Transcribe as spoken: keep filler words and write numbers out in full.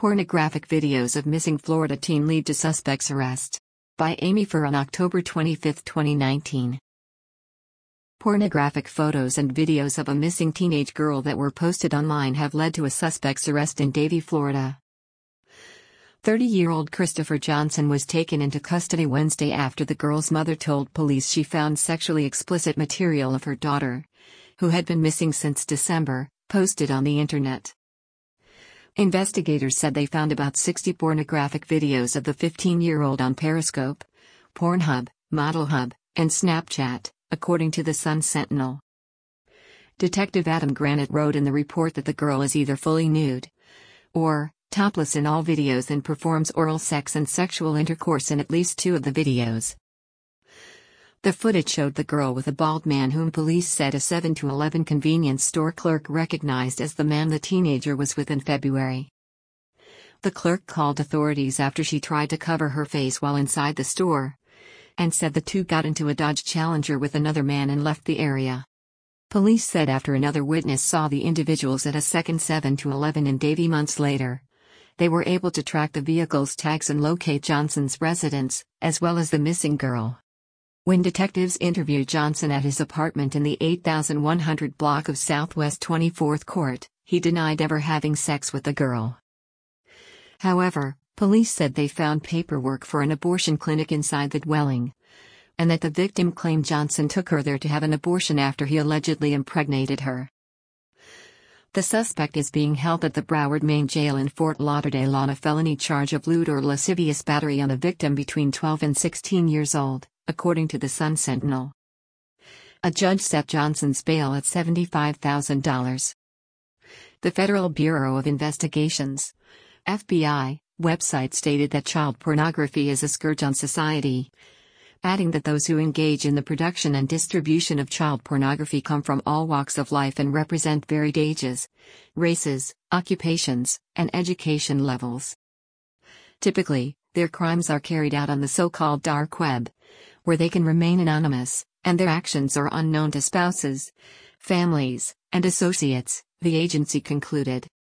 Pornographic videos of missing Florida teen lead to suspect's arrest. By Amy Furr on October twenty-fifth, twenty nineteen. Pornographic photos and videos of a missing teenage girl that were posted online have led to a suspect's arrest in Davie, Florida. thirty-year-old Christopher Johnson was taken into custody Wednesday after the girl's mother told police she found sexually explicit material of her daughter, who had been missing since December, posted on the internet. Investigators said they found about sixty pornographic videos of the fifteen-year-old on Periscope, Pornhub, ModelHub, and Snapchat, according to the Sun-Sentinel. Detective Adam Granite wrote in the report that the girl is either fully nude or topless in all videos and performs oral sex and sexual intercourse in at least two of the videos. The footage showed the girl with a bald man whom police said a seven to eleven convenience store clerk recognized as the man the teenager was with in February. The clerk called authorities after she tried to cover her face while inside the store, and said the two got into a Dodge Challenger with another man and left the area. Police said after another witness saw the individuals at a second seven to eleven in Davie months later, they were able to track the vehicle's tags and locate Johnson's residence, as well as the missing girl. When detectives interviewed Johnson at his apartment in the eight thousand one hundred block of Southwest twenty-fourth Court, he denied ever having sex with the girl. However, police said they found paperwork for an abortion clinic inside the dwelling, and that the victim claimed Johnson took her there to have an abortion after he allegedly impregnated her. The suspect is being held at the Broward Main Jail in Fort Lauderdale on a felony charge of lewd or lascivious battery on a victim between twelve and sixteen years old, according to the Sun-Sentinel. A judge set Johnson's bail at seventy-five thousand dollars. The Federal Bureau of Investigations, F B I, website stated that child pornography is a scourge on society, adding that those who engage in the production and distribution of child pornography come from all walks of life and represent varied ages, races, occupations, and education levels. Typically, their crimes are carried out on the so-called dark web, where they can remain anonymous, and their actions are unknown to spouses, families, and associates, the agency concluded.